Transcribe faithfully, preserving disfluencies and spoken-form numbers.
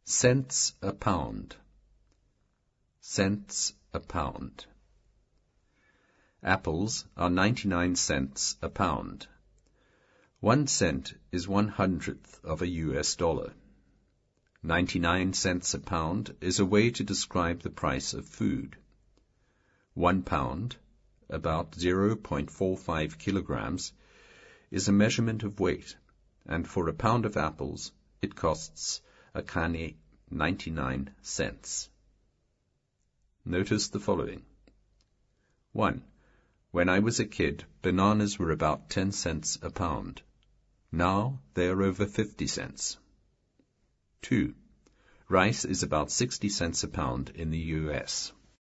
Cents a pound. Cents a pound. Apples are ninety-nine cents a pound. One cent is one hundredth of a U S dollar. Ninety-nine cents a pound is a way to describe the price of food. One pound, about zero point four five kilograms, is a measurement of weight, and for a pound of apples it costs a kane ninety-nine cents. Notice the following. one. When I was a kid, bananas were about ten cents a pound. Now they are over fifty cents. two. Rice is about sixty cents a pound in the U S